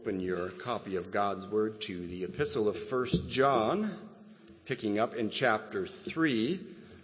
Open your copy of God's Word to the Epistle of 1 John, picking up in chapter 3.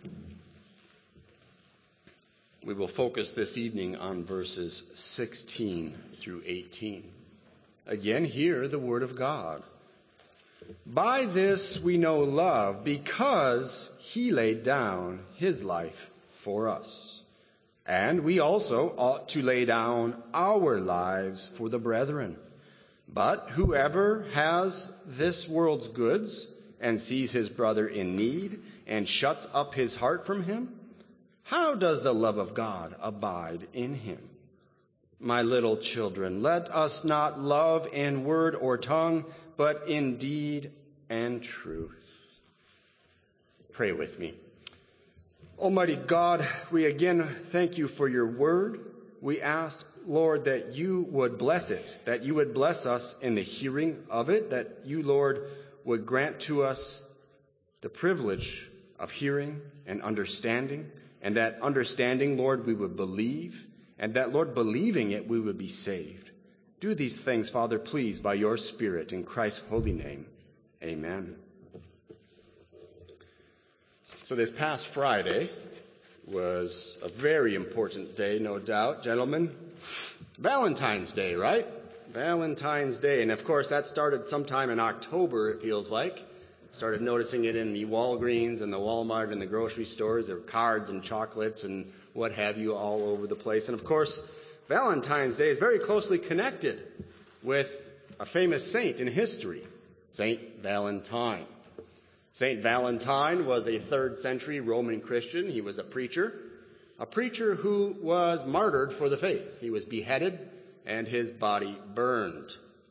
We will focus this evening on verses 16 through 18. Again, hear the Word of God. By this we know love, because He laid down His life for us. And we also ought to lay down our lives for the brethren. But whoever has this world's goods and sees his brother in need and shuts up his heart from him, how does the love of God abide in him? My little children, let us not love in word or tongue, but in deed and truth. Pray with me. Almighty God, we again thank you for your word. We ask, Lord, that you would bless it, that you would bless us in the hearing of it, that you, Lord, would grant to us the privilege of hearing and understanding, and that understanding, Lord, we would believe, and that, Lord, believing it, we would be saved. Do these things, Father, please, by your Spirit, in Christ's holy name. Amen. So this past Friday was a very important day, no doubt, gentlemen. Valentine's Day, right? Valentine's Day. And of course, that started sometime in October, it feels like. Started noticing it in the Walgreens and the Walmart and the grocery stores. There were cards and chocolates and what have you all over the place. And of course, Valentine's Day is very closely connected with a famous saint in history, Saint Valentine. Saint Valentine was a 3rd century Roman Christian. He was a preacher who was martyred for the faith. He was beheaded and his body burned.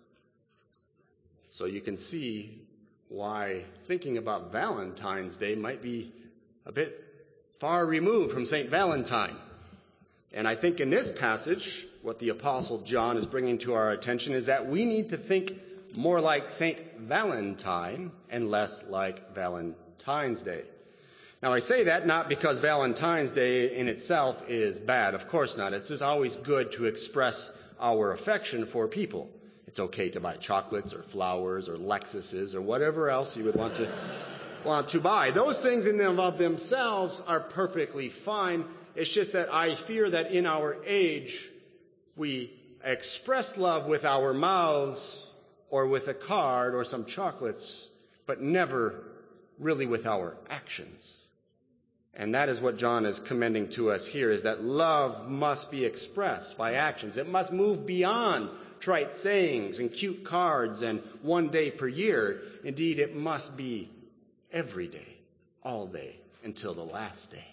So you can see why thinking about Valentine's Day might be a bit far removed from St. Valentine. And I think in this passage, what the Apostle John is bringing to our attention is that we need to think more like St. Valentine and less like Valentine's Day. Now, I say that not because Valentine's Day in itself is bad. Of course not. It's just always good to express our affection for people. It's okay to buy chocolates or flowers or Lexuses or whatever else you would want to buy. Those things in and of themselves are perfectly fine. It's just that I fear that in our age, we express love with our mouths or with a card or some chocolates, but never really with our actions. And that is what John is commending to us here, is that love must be expressed by actions. It must move beyond trite sayings and cute cards and one day per year. Indeed, it must be every day, all day, until the last day.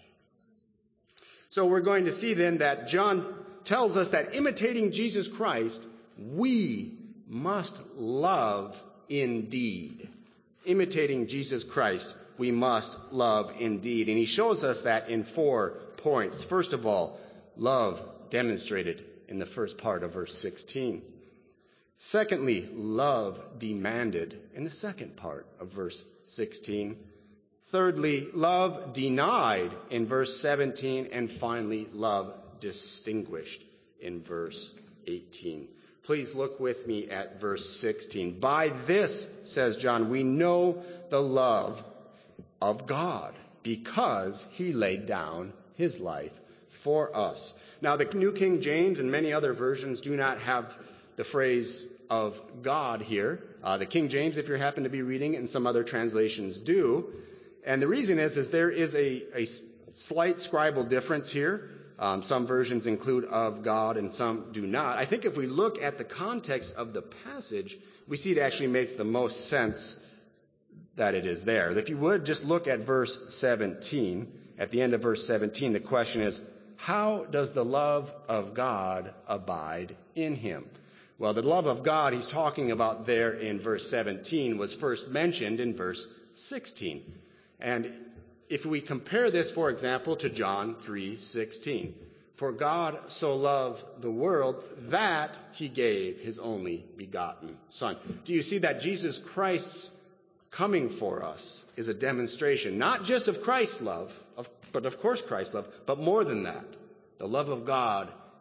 So we're going to see then that John tells us that imitating Jesus Christ, we must love indeed. Imitating Jesus Christ, we must love indeed. And he shows us that in 4 points. First of all, love demonstrated in the first part of verse 16. Secondly, love demanded in the second part of verse 16. Thirdly, love denied in verse 17. And finally, love distinguished in verse 18. Please look with me at verse 16. By this, says John, we know the love of God, because he laid down his life for us. Now, the New King James and many other versions do not have the phrase of God here. The King James, if you happen to be reading it, and some other translations do. And the reason is there is a slight scribal difference here. Some versions include of God and some do not. I think if we look at the context of the passage, we see it actually makes the most sense that it is there. If you would just look at verse 17, at the end of verse 17, the question is, how does the love of God abide in him? Well, the love of God he's talking about there in verse 17 was first mentioned in verse 16. And if we compare this, for example, to John 3:16, for God so loved the world that he gave his only begotten Son. Do you see that Jesus Christ's coming for us is a demonstration, not just of Christ's love, but of course Christ's love, but more than that, the love of God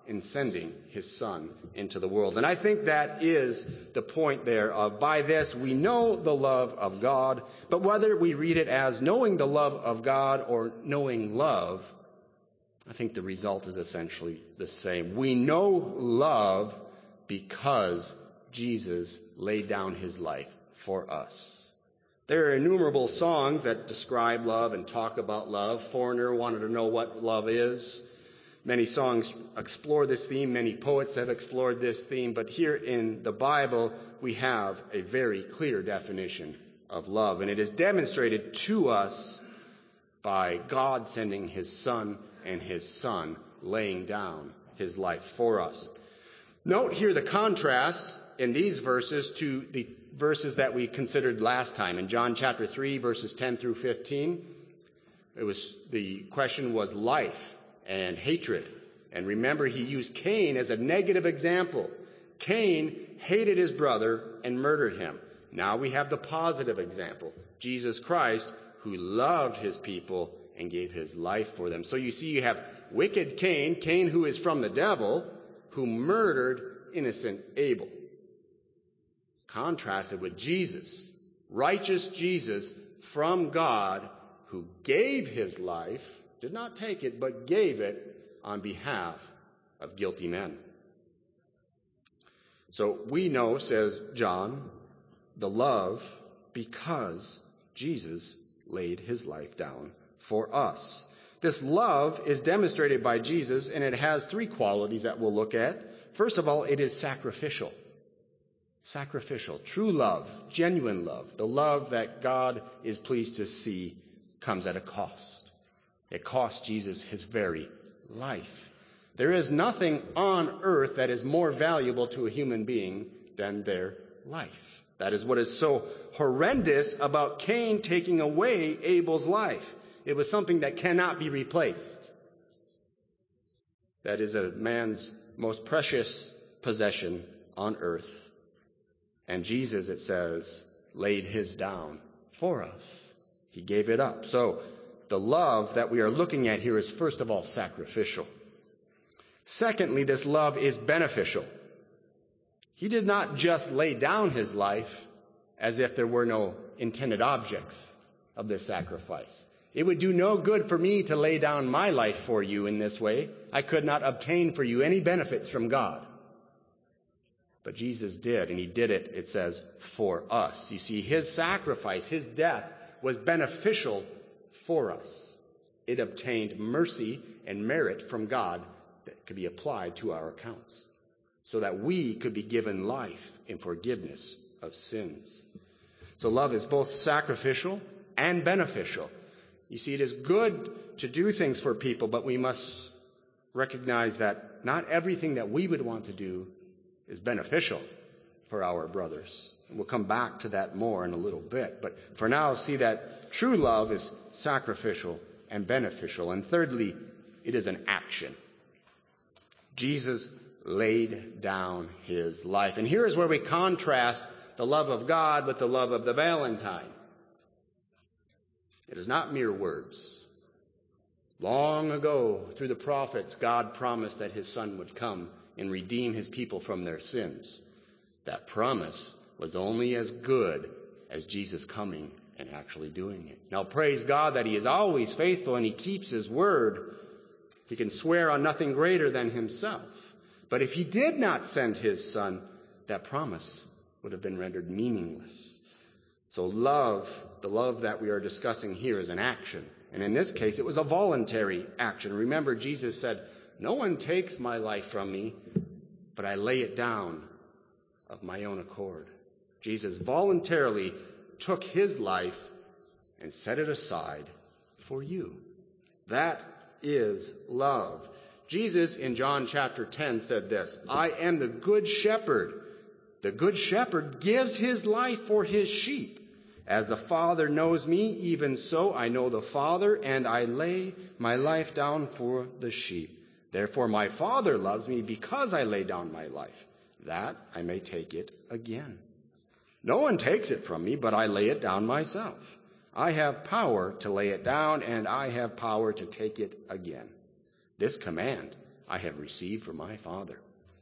in sending his Son into the world. And I think that is the point there of, by this we know the love of God. But whether we read it as knowing the love of God or knowing love, I think the result is essentially the same. We know love because Jesus laid down his life for us. There are innumerable songs that describe love and talk about love. Foreigner wanted to know what love is. Many songs explore this theme. Many poets have explored this theme. But here in the Bible, we have a very clear definition of love. And it is demonstrated to us by God sending his Son and his Son laying down his life for us. Note here the contrast in these verses to the verses that we considered last time. In John chapter 3, verses 10 through 15, the question was life and hatred. And remember, he used Cain as a negative example. Cain hated his brother and murdered him. Now we have the positive example, Jesus Christ, who loved his people and gave his life for them. So you see, you have wicked Cain, Cain who is from the devil, who murdered innocent Abel. Contrasted with Jesus, righteous Jesus from God, who gave his life, did not take it, but gave it on behalf of guilty men. So we know, says John, the love because Jesus laid his life down for us. This love is demonstrated by Jesus, and it has three qualities that we'll look at. First of all, it is sacrificial. Sacrificial, true love, genuine love. The love that God is pleased to see comes at a cost. It cost Jesus his very life. There is nothing on earth that is more valuable to a human being than their life. That is what is so horrendous about Cain taking away Abel's life. It was something that cannot be replaced. That is a man's most precious possession on earth. And Jesus, it says, laid his down for us. He gave it up. So the love that we are looking at here is first of all sacrificial. Secondly, this love is beneficial. He did not just lay down his life as if there were no intended objects of this sacrifice. It would do no good for me to lay down my life for you in this way. I could not obtain for you any benefits from God. But Jesus did, and he did it, it says, for us. You see, his sacrifice, his death, was beneficial for us. It obtained mercy and merit from God that could be applied to our accounts, so that we could be given life and forgiveness of sins. So love is both sacrificial and beneficial. You see, it is good to do things for people, but we must recognize that not everything that we would want to do is beneficial for our brothers. And we'll come back to that more in a little bit. But for now, see that true love is sacrificial and beneficial. And thirdly, it is an action. Jesus laid down his life. And here is where we contrast the love of God with the love of the Valentine. It is not mere words. Long ago, through the prophets, God promised that his Son would come and redeem his people from their sins. That promise was only as good as Jesus coming and actually doing it. Now, praise God that he is always faithful and he keeps his word. He can swear on nothing greater than himself. But if he did not send his Son, that promise would have been rendered meaningless. So love, the love that we are discussing here, is an action. And in this case, it was a voluntary action. Remember, Jesus said, "No one takes my life from me, but I lay it down of my own accord." Jesus voluntarily took his life and set it aside for you. That is love. Jesus in John chapter 10 said this, "I am the good shepherd. The good shepherd gives his life for his sheep. As the Father knows me, even so I know the Father, and I lay my life down for the sheep. Therefore my Father loves me because I lay down my life, that I may take it again. No one takes it from me, but I lay it down myself. I have power to lay it down, and I have power to take it again. This command I have received from my Father.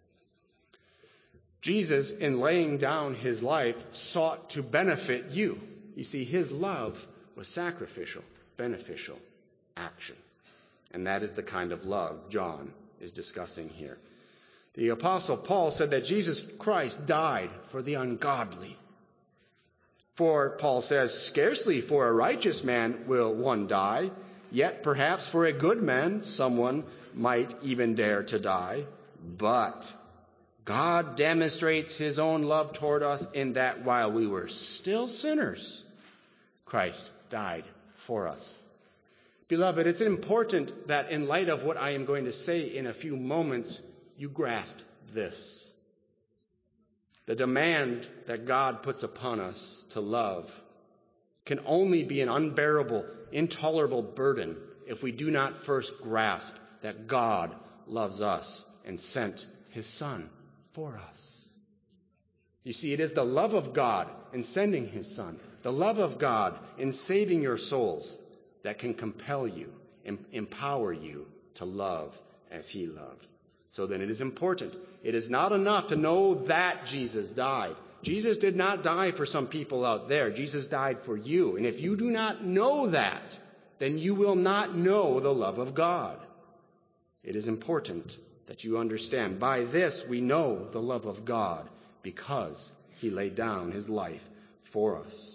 Jesus, in laying down his life, sought to benefit you. You see, his love was sacrificial, beneficial action. And that is the kind of love John is discussing here. The Apostle Paul said that Jesus Christ died for the ungodly. For, Paul says, scarcely for a righteous man will one die, yet perhaps for a good man someone might even dare to die. But God demonstrates his own love toward us in that while we were still sinners, Christ died for us. Beloved, it's important that in light of what I am going to say in a few moments, you grasp this. The demand that God puts upon us to love can only be an unbearable, intolerable burden if we do not first grasp that God loves us and sent his Son for us. You see, it is the love of God in sending his Son, the love of God in saving your souls, that can compel you and empower you to love as he loved. So then it is important. It is not enough to know that Jesus died. Jesus did not die for some people out there. Jesus died for you. And if you do not know that, then you will not know the love of God. It is important that you understand. By this we know the love of God, because he laid down his life for us.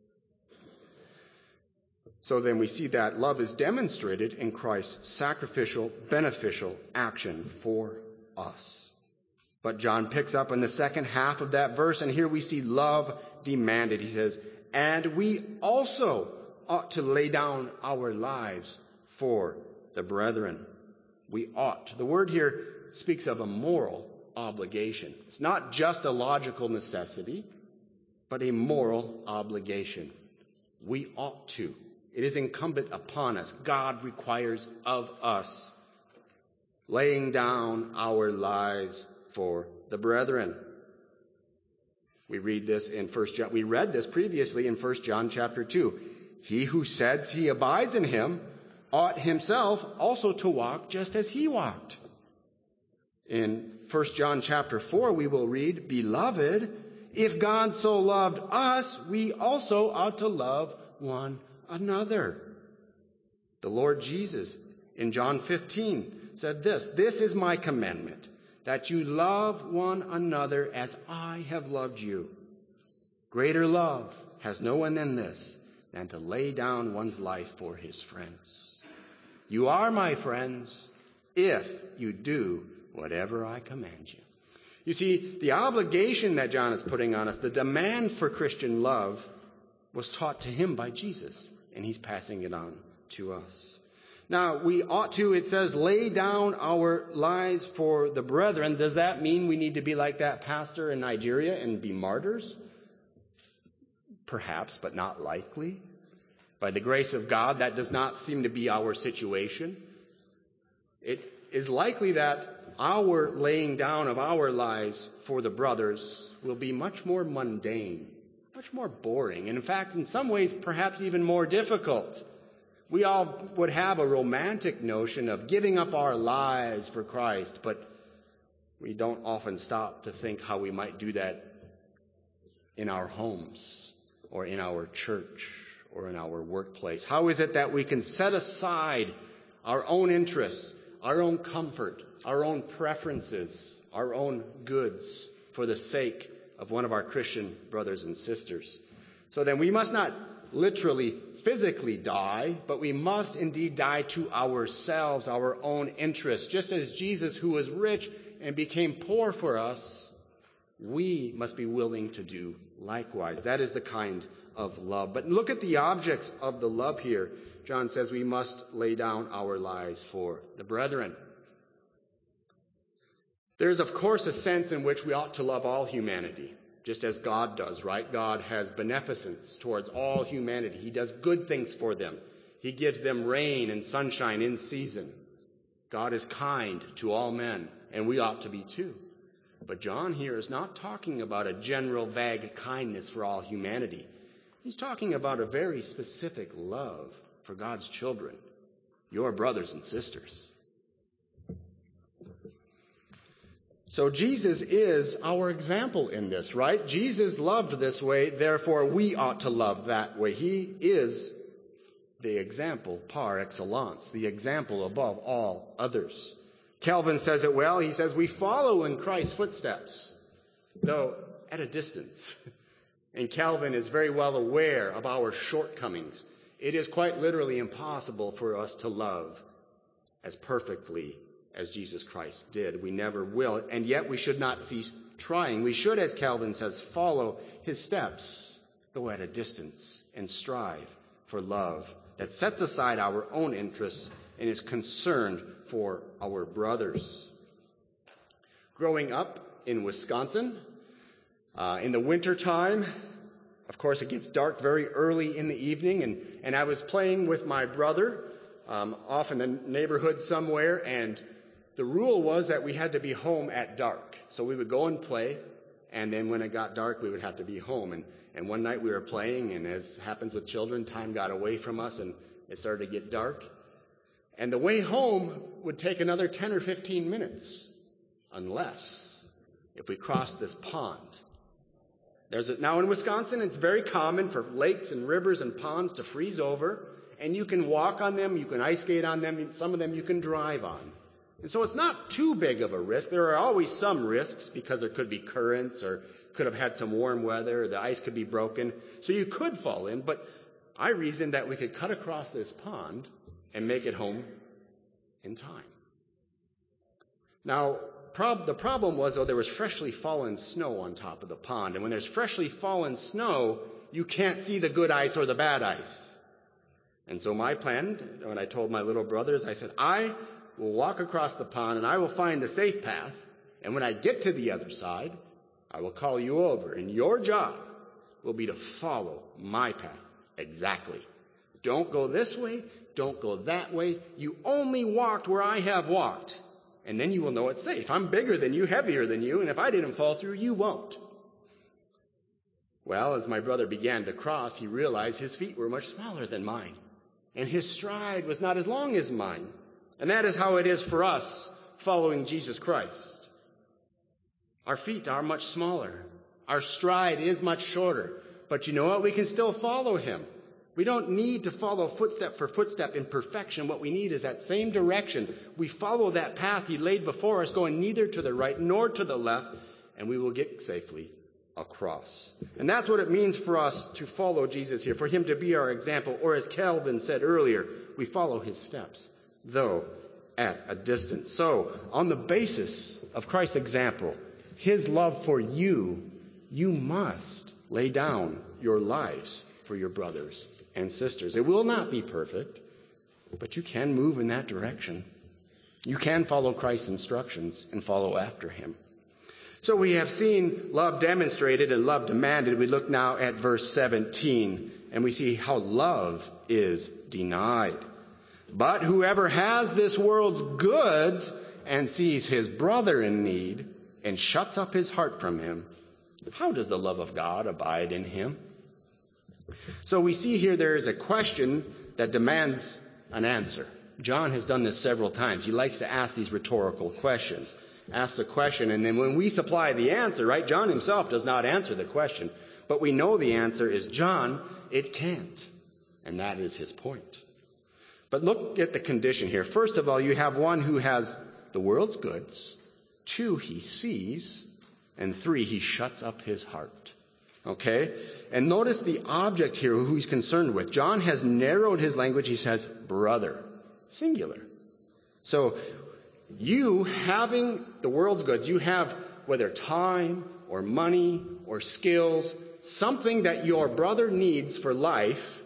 So then we see that love is demonstrated in Christ's sacrificial, beneficial action for us. But John picks up in the second half of that verse, and here we see love demanded. He says, and we also ought to lay down our lives for the brethren. We ought. The word here speaks of a moral obligation. It's not just a logical necessity, but a moral obligation. We ought to. It is incumbent upon us. God requires of us laying down our lives for the brethren. We read this in 1 John. We read this previously in 1 John chapter 2. He who says he abides in him ought himself also to walk just as he walked. In 1 John chapter 4, we will read, Beloved, if God so loved us, we also ought to love one another. The Lord Jesus in John 15 said this, This is my commandment, that you love one another as I have loved you. Greater love has no one than this, than to lay down one's life for his friends. You are my friends if you do whatever I command you. You see, the obligation that John is putting on us, the demand for Christian love, was taught to him by Jesus, and he's passing it on to us. Now, we ought to, it says, lay down our lives for the brethren. Does that mean we need to be like that pastor in Nigeria and be martyrs? Perhaps, but not likely. By the grace of God, that does not seem to be our situation. It is likely that our laying down of our lives for the brothers will be much more mundane, much more boring, and in fact, in some ways, perhaps even more difficult. We all would have a romantic notion of giving up our lives for Christ, but we don't often stop to think how we might do that in our homes or in our church or in our workplace. How is it that we can set aside our own interests, our own comfort, our own preferences, our own goods for the sake of one of our Christian brothers and sisters? So then we must not literally, physically die, but we must indeed die to ourselves, our own interests. Just as Jesus, who was rich and became poor for us, we must be willing to do likewise. That is the kind of love. But look at the objects of the love here. John says we must lay down our lives for the brethren. There's, of course, a sense in which we ought to love all humanity, just as God does, right? God has beneficence towards all humanity. He does good things for them. He gives them rain and sunshine in season. God is kind to all men, and we ought to be too. But John here is not talking about a general vague kindness for all humanity. He's talking about a very specific love for God's children, your brothers and sisters. So Jesus is our example in this, right? Jesus loved this way, therefore we ought to love that way. He is the example par excellence, the example above all others. Calvin says it well. He says, we follow in Christ's footsteps, though at a distance. And Calvin is very well aware of our shortcomings. It is quite literally impossible for us to love as perfectly as Jesus Christ did. We never will, and yet we should not cease trying. We should, as Calvin says, follow his steps, though at a distance, and strive for love that sets aside our own interests and is concerned for our brothers. Growing up in Wisconsin, in the wintertime, of course, it gets dark very early in the evening, and I was playing with my brother off in the neighborhood somewhere, and the rule was that we had to be home at dark. So we would go and play, and then when it got dark, we would have to be home. And one night we were playing, and as happens with children, time got away from us, and it started to get dark. And the way home would take another 10 or 15 minutes, unless if we crossed this pond. Now in Wisconsin, it's very common for lakes and rivers and ponds to freeze over, and you can walk on them, you can ice skate on them, some of them you can drive on. And so it's not too big of a risk. There are always some risks because there could be currents or could have had some warm weather, or the ice could be broken. So you could fall in, but I reasoned that we could cut across this pond and make it home in time. Now, the problem was, though, there was freshly fallen snow on top of the pond. And when there's freshly fallen snow, you can't see the good ice or the bad ice. And so my plan, when I told my little brothers, I said, I will walk across the pond and I will find the safe path. And when I get to the other side, I will call you over. And your job will be to follow my path exactly. Don't go this way. Don't go that way. You only walked where I have walked. And then you will know it's safe. I'm bigger than you, heavier than you, and if I didn't fall through, you won't. Well, as my brother began to cross, he realized his feet were much smaller than mine, and his stride was not as long as mine. And that is how it is for us following Jesus Christ. Our feet are much smaller. Our stride is much shorter. But you know what? We can still follow him. We don't need to follow footstep for footstep in perfection. What we need is that same direction. We follow that path he laid before us, going neither to the right nor to the left, and we will get safely across. And that's what it means for us to follow Jesus here, for him to be our example. Or as Calvin said earlier, we follow his steps, though at a distance. So, on the basis of Christ's example, his love for you, you must lay down your lives for your brothers and sisters. It will not be perfect, but you can move in that direction. You can follow Christ's instructions and follow after him. So we have seen love demonstrated and love demanded. We look now at verse 17, and we see how love is denied. But whoever has this world's goods and sees his brother in need and shuts up his heart from him, how does the love of God abide in him? So we see here there is a question that demands an answer. John has done this several times. He likes to ask these rhetorical questions. Ask the question, and then when we supply the answer, right? John himself does not answer the question, but we know the answer is John, it can't. And that is his point. But look at the condition here. First of all, you have one who has the world's goods. 2, he sees. And 3, he shuts up his heart. Okay? And notice the object here, who he's concerned with. John has narrowed his language. He says, brother. Singular. So, you having the world's goods, you have whether time or money or skills, something that your brother needs for life,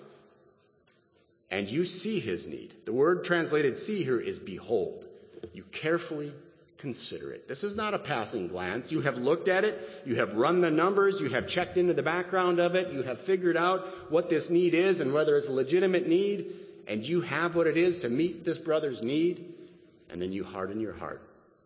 and you see his need. The word translated see here is behold. You carefully consider it. This is not a passing glance. You have looked at it. You have run the numbers. You have checked into the background of it. You have figured out what this need is and whether it's a legitimate need. And you have what it is to meet this brother's need. And then you harden your heart.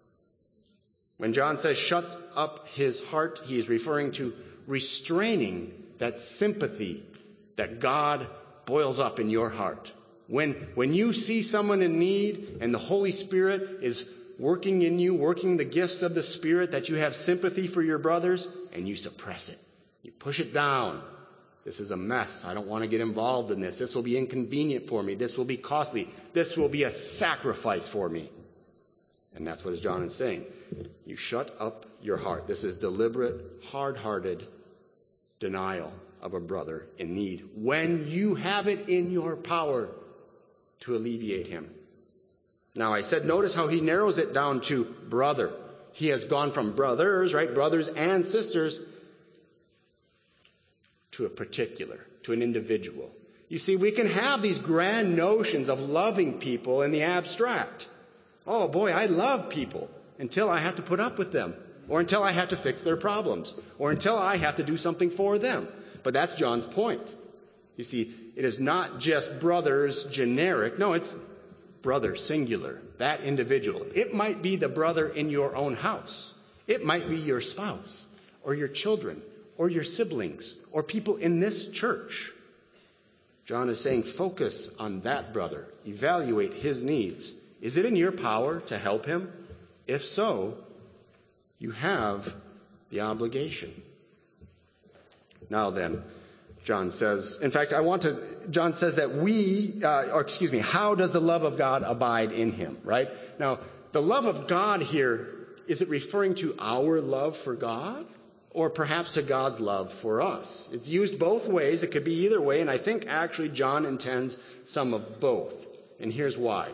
When John says shuts up his heart, he is referring to restraining that sympathy that God boils up in your heart. When you see someone in need and the Holy Spirit is working in you, working the gifts of the Spirit, that you have sympathy for your brothers, and you suppress it. You push it down. This is a mess. I don't want to get involved in this. This will be inconvenient for me. This will be costly. This will be a sacrifice for me. And that's what John is saying. You shut up your heart. This is deliberate, hard-hearted denial of a brother in need when you have it in your power to alleviate him. Now I said, notice how he narrows it down to brother. He has gone from brothers, right, brothers and sisters, to a particular, to an individual. You see, we can have these grand notions of loving people in the abstract. Oh boy, I love people until I have to put up with them, or until I have to fix their problems, or until I have to do something for them. But that's John's point. You see, it is not just brothers generic. No, it's brother singular, that individual. It might be the brother in your own house. It might be your spouse, or your children, or your siblings, or people in this church. John is saying, focus on that brother. Evaluate his needs. Is it in your power to help him? If so, you have the obligation. Now then, John says, John says that how does the love of God abide in him, right? Now, the love of God here, is it referring to our love for God? Or perhaps to God's love for us? It's used both ways. It could be either way, and I think actually John intends some of both. And here's why.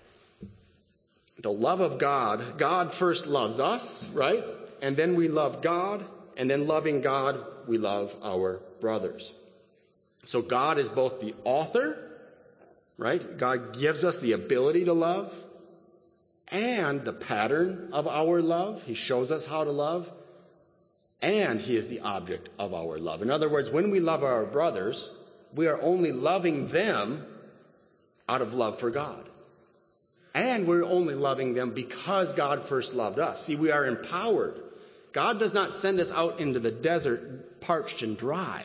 The love of God, God first loves us, right? And then we love God, and then loving God, we love our brothers. So God is both the author, right? God gives us the ability to love, and the pattern of our love. He shows us how to love. And he is the object of our love. In other words, when we love our brothers, we are only loving them out of love for God. And we're only loving them because God first loved us. See, we are empowered. God does not send us out into the desert parched and dry.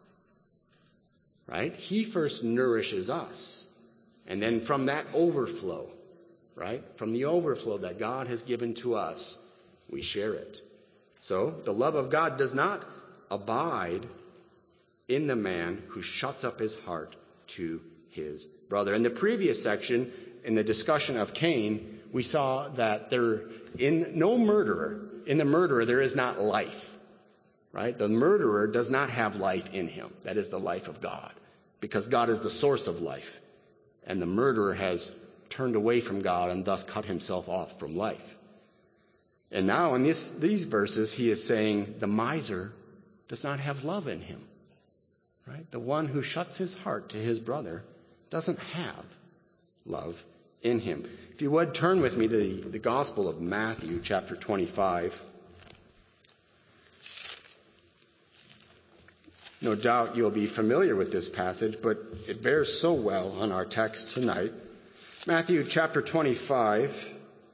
Right? He first nourishes us. And then from that overflow, right? From the overflow that God has given to us, we share it. So, the love of God does not abide in the man who shuts up his heart to his brother. In the previous section, in the discussion of Cain, we saw that in the murderer there is not life. Right? The murderer does not have life in him. That is the life of God. Because God is the source of life. And the murderer has turned away from God and thus cut himself off from life. And now in these verses, he is saying the miser does not have love in him. Right? The one who shuts his heart to his brother doesn't have love in him. If you would, turn with me to the Gospel of Matthew, chapter 25. No doubt you'll be familiar with this passage, but it bears so well on our text tonight. Matthew chapter 25.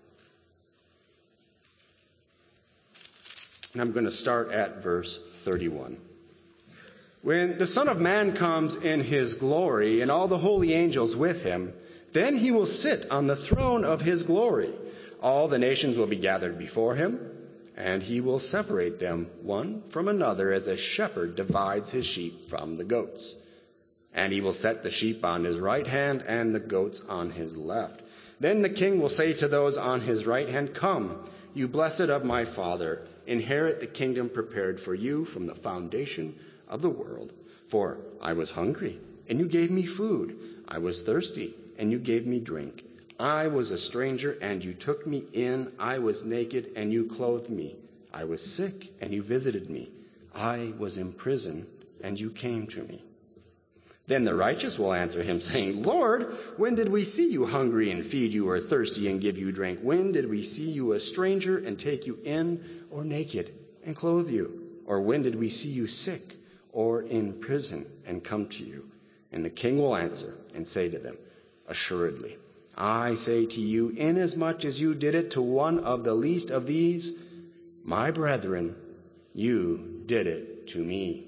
And I'm going to start at verse 31. When the Son of Man comes in his glory and all the holy angels with him, then he will sit on the throne of his glory. All the nations will be gathered before him, and he will separate them one from another as a shepherd divides his sheep from the goats. And he will set the sheep on his right hand and the goats on his left. Then the king will say to those on his right hand, "Come, you blessed of my Father, inherit the kingdom prepared for you from the foundation of the world. For I was hungry, and you gave me food. I was thirsty, and you gave me drink. I was a stranger, and you took me in. I was naked, and you clothed me. I was sick, and you visited me. I was in prison, and you came to me." Then the righteous will answer him, saying, "Lord, when did we see you hungry and feed you, or thirsty and give you drink? When did we see you a stranger and take you in, or naked and clothe you? Or when did we see you sick or in prison and come to you?" And the king will answer and say to them, "Assuredly, I say to you, inasmuch as you did it to one of the least of these, my brethren, you did it to me."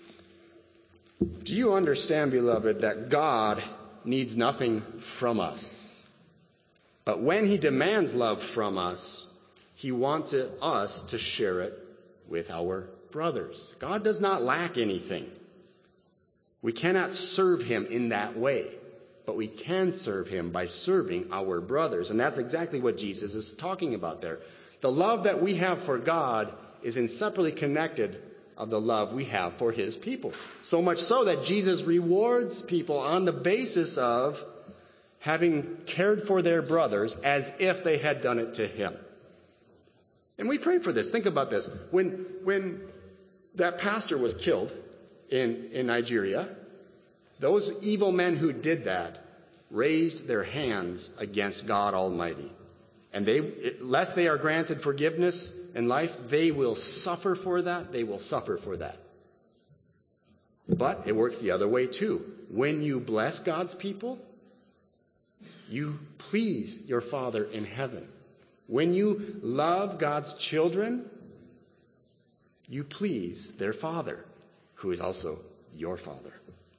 Do you understand, beloved, that God needs nothing from us, But when he demands love from us, he wants us to share it with our brothers. God does not lack anything. We cannot serve him in that way, but we can serve him by serving our brothers. And that's exactly what Jesus is talking about there. The love that we have for God is inseparably connected of the love we have for his people. So much so that Jesus rewards people on the basis of having cared for their brothers as if they had done it to him. And we pray for this. Think about this. When that pastor was killed in Nigeria, those evil men who did that raised their hands against God Almighty. And lest they are granted forgiveness in life, they will suffer for that. They will suffer for that. But it works the other way too. When you bless God's people, you please your Father in heaven. When you love God's children, you please their Father, who is also your Father.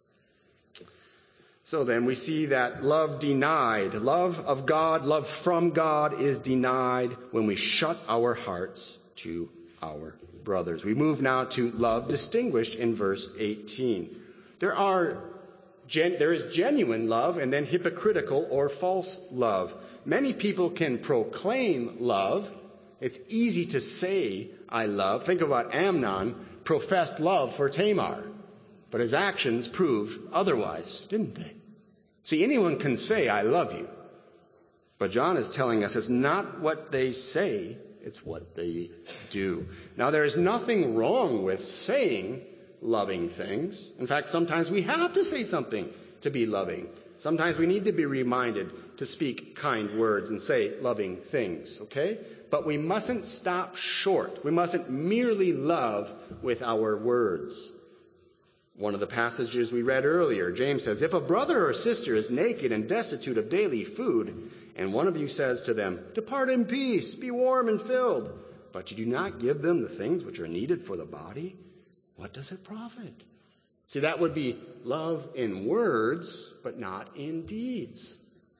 So then we see that love denied, love of God, love from God is denied when we shut our hearts to our brothers. We move now to love distinguished in verse 18. There is genuine love and then hypocritical or false love. Many people can proclaim love. It's easy to say, I love. Think about Amnon, professed love for Tamar. But his actions proved otherwise, didn't they? See, anyone can say, I love you. But John is telling us it's not what they say, it's what they do. Now, there is nothing wrong with saying loving things. In fact, sometimes we have to say something to be loving. Sometimes we need to be reminded to speak kind words and say loving things, okay? But we mustn't stop short. We mustn't merely love with our words. One of the passages we read earlier, James says, if a brother or sister is naked and destitute of daily food, and one of you says to them, depart in peace, be warm and filled, but you do not give them the things which are needed for the body, what does it profit? See, that would be love in words, but not in deeds.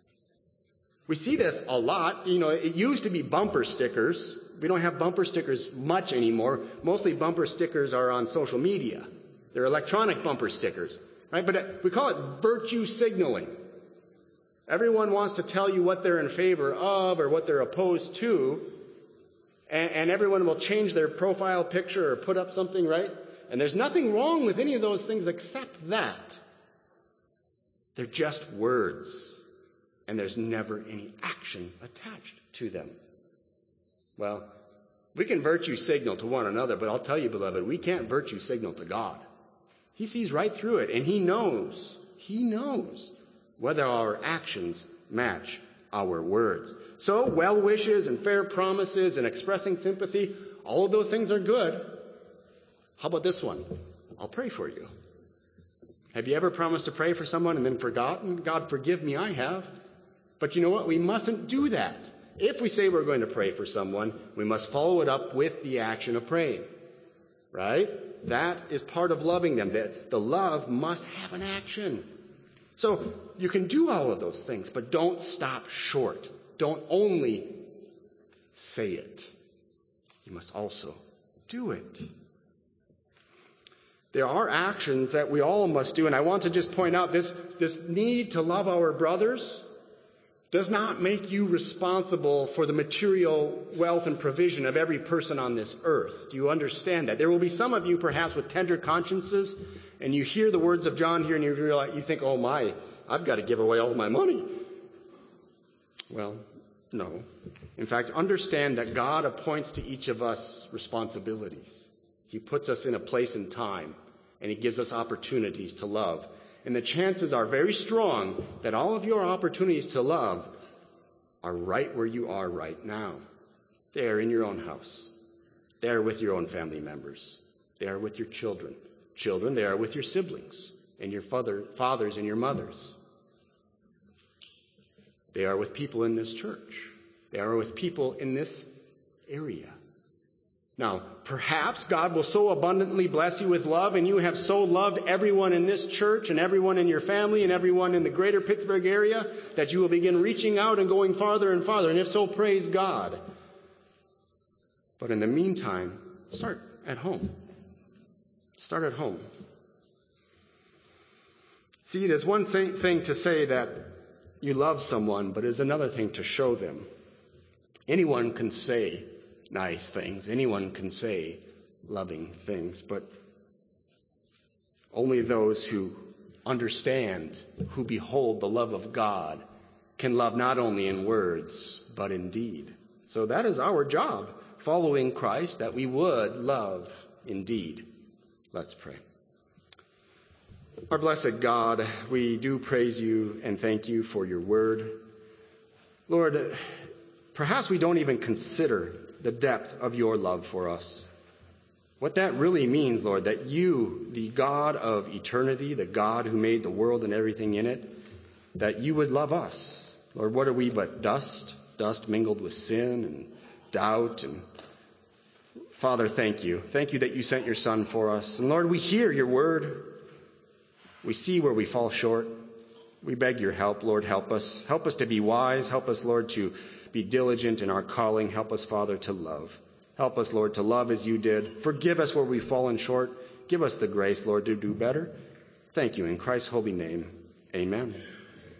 We see this a lot. It used to be bumper stickers. We don't have bumper stickers much anymore. Mostly bumper stickers are on social media. They're electronic bumper stickers, right? But we call it virtue signaling. Everyone wants to tell you what they're in favor of or what they're opposed to, and everyone will change their profile picture or put up something, right? And there's nothing wrong with any of those things except that. They're just words, and there's never any action attached to them. Well, we can virtue signal to one another, but I'll tell you, beloved, we can't virtue signal to God. He sees right through it, and he knows whether our actions match our words. So, well wishes and fair promises and expressing sympathy, all of those things are good. How about this one? I'll pray for you. Have you ever promised to pray for someone and then forgotten? God forgive me, I have. But you know what? We mustn't do that. If we say we're going to pray for someone, we must follow it up with the action of praying. Right? That is part of loving them. The love must have an action. So you can do all of those things, but don't stop short. Don't only say it. You must also do it. There are actions that we all must do, and I want to just point out this need to love our brothers does not make you responsible for the material wealth and provision of every person on this earth. Do you understand that? There will be some of you perhaps with tender consciences, and you hear the words of John here and you realize, you think, oh my, I've got to give away all my money. Well, no. In fact, understand that God appoints to each of us responsibilities. He puts us in a place and time, and he gives us opportunities to love. And the chances are very strong that all of your opportunities to love are right where you are right now. They are in your own house. They are with your own family members. They are with your children. Children, they are with your siblings and your fathers and your mothers. They are with people in this church. They are with people in this area. Now, perhaps God will so abundantly bless you with love, and you have so loved everyone in this church and everyone in your family and everyone in the greater Pittsburgh area that you will begin reaching out and going farther and farther. And if so, praise God. But in the meantime, start at home. Start at home. See, it is one thing to say that you love someone, but it is another thing to show them. Anyone can say nice things. Anyone can say loving things, but only those who understand, who behold the love of God, can love not only in words, but in deed. So that is our job, following Christ, that we would love in deed. Let's pray. Our blessed God, we do praise you and thank you for your word. Lord, perhaps we don't even consider the depth of your love for us. What that really means, Lord, that you, the God of eternity, the God who made the world and everything in it, that you would love us. Lord, what are we but dust? Dust mingled with sin and doubt. And Father, thank you. Thank you that you sent your Son for us. And Lord, we hear your word. We see where we fall short. We beg your help, Lord, help us. Help us to be wise. Help us, Lord, to be diligent in our calling. Help us, Father, to love. Help us, Lord, to love as you did. Forgive us where we've fallen short. Give us the grace, Lord, to do better. Thank you in Christ's holy name. Amen.